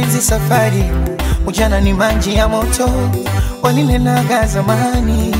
penzi safari, ujana ni maji ya moto, walilenaga zamani.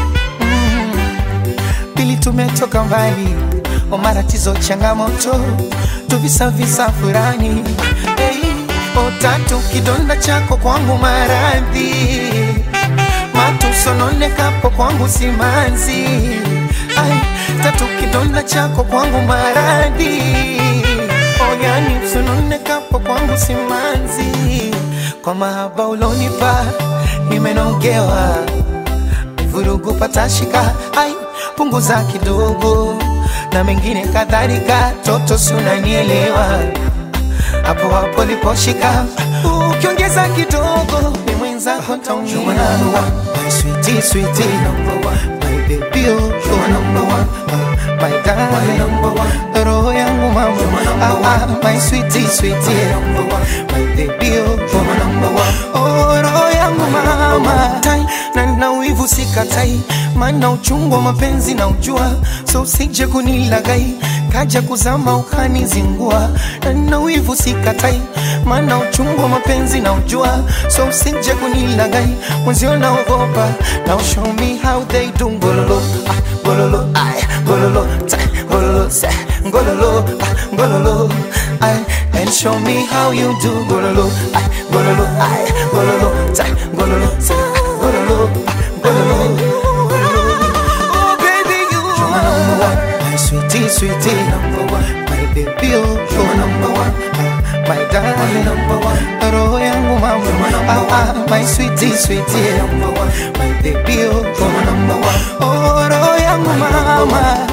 Pili tumetoka mbali, omaratizo changamoto, tuvisa visa furani. Tatu kidonda chako kwangu maradhi, matusononekapo kwangu simanzi. Tatu kidonda chako kwangu maradhi, yani usononekapo kwangu simanzi. Kwa mahaba ulonipa nimenogewa, vurugu patashika, punguza kidogo na mengine kadhalika. Toto sunanielewa, hapo hapo liposhika, ukiongeza kidogo ni mwenzako ntaumia. My sweetie, sweetie, my baby, you're number one, my darling, roho yangu mama. My sweetie, sweetie, my baby, you're number one, oh roho yangu mama. Na wivu sikatai, maana uchungu wa mapenzi na ujua, so usije kunilagai, kaja kuzama ukanizingua. Na wivu sikatai, maana uchungu wa mapenzi na ujua, so usije kunilagai, mwenzio naogopa. Now show me how they do gololo, gololo, gololo, gololo, gololo, gololo, and show me how you do gololo, gololo, gololo, gololo, gololo, gololo. Oh baby, you're number one, my sweetie, sweetie, number one, my baby, you're number one, my darling, number one, roho yangu mama. My sweetie, sweetie, number one, my baby, you're number one, oh roho yangu mama.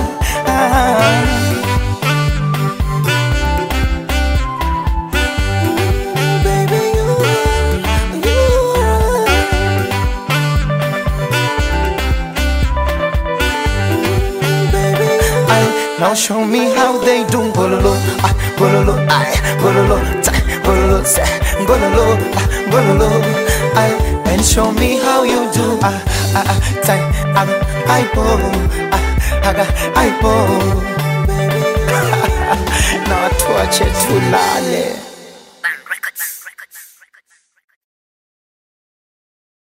Now show me how they do gololo, gololo, gololo, gololo, gololo, gololo, and show me how you do I na watu wache tulale.